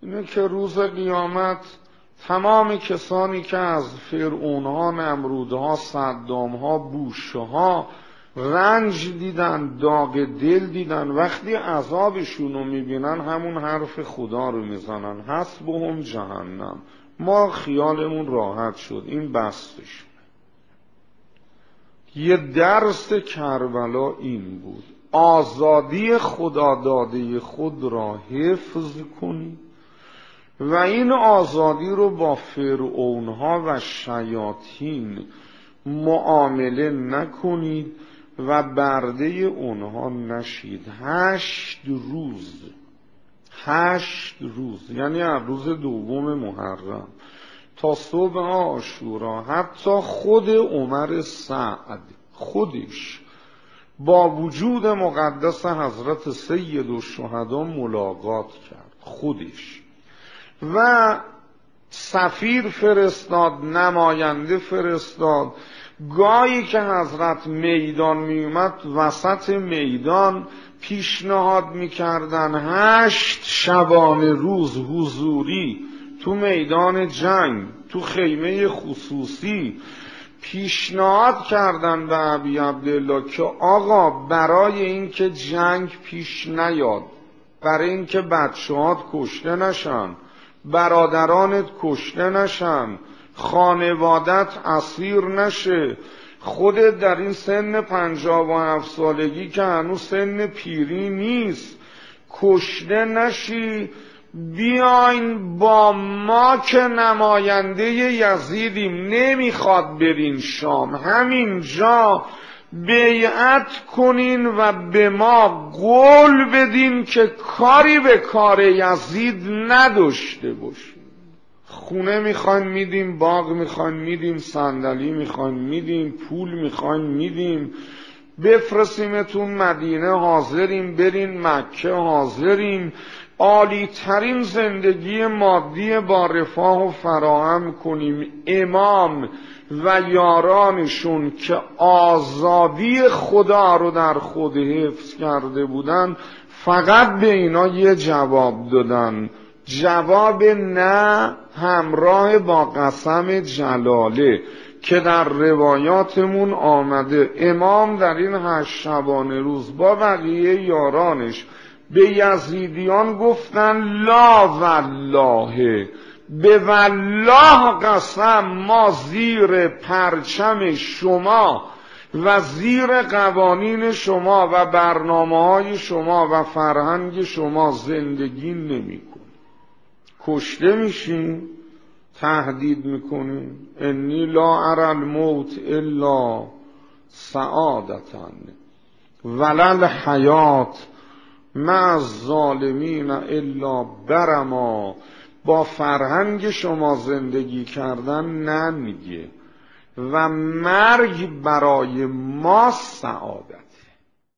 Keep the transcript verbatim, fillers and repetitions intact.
اینه که روز قیامت تمام کسانی که از فرعونها، نمرودها، صدامها، بوشها رنج دیدن، داغ دل دیدن، وقتی عذابشون رو میبینن همون حرف خدا رو میزنن، حسبهم جهنم، ما خیالمون راحت شد، این بستش. یه درس کربلا این بود، آزادی خدا داده خود را حفظ کنی و این آزادی رو با فرعونها و شیاطین معامله نکنید و برده اونها نشید. هشت روز هشت روز یعنی از روز دوم محرم تا صبح عاشورا، حتی خود عمر سعد خودش با وجود مقدس حضرت سید الشهدا ملاقات کرد خودش و سفیر فرستاد، نماینده فرستاد. گاهی که حضرت میدان می اومد، وسط میدان پیشنهاد می کردن هشت شبانه روز حضوری تو میدان جنگ، تو خیمه خصوصی پیشنهاد کردن به ابی عبدالله که آقا برای این که جنگ پیش نیاد، برای این که بچه‌هات کشته نشن، برادرانت کشته نشن، خانوادت اسیر نشه، خودت در این سن پنجاه و هفت سالگی که هنوز سن پیری نیست کشته نشی، بیاین با ما که نماینده یزیدیم، نمیخواد برین شام، همینجا بیعت کنین و به ما قول بدین که کاری به کار یزید نداشته باشین. خونه میخواین میدیم، باغ میخواین میدیم، صندلی میخواین میدیم، پول میخواین میدیم، بفرستیمتون مدینه حاضریم، برین مکه حاضریم، عالی ترین زندگی مادی با رفاه و فراهم کنیم. امام و یارانشون که آزادی خدا رو در خود حفظ کرده بودن فقط به اینا یه جواب دادن، جواب نه همراه با قسم جلاله که در روایاتمون آمده. امام در این هشت شبانه روز با بقیه یارانش به یزیدیان گفتن لا والله، به والله قسم، ما زیر پرچم شما و زیر قوانین شما و برنامه‌های شما و فرهنگ شما زندگی نمی کنیم. کشته میشیم، تهدید میکنیم، انی لا اری الموت الا سعادتا ولل حیات مع الظالمین الا برما. با فرهنگ شما زندگی کردن نمیگه و مرگ برای ما سعادت.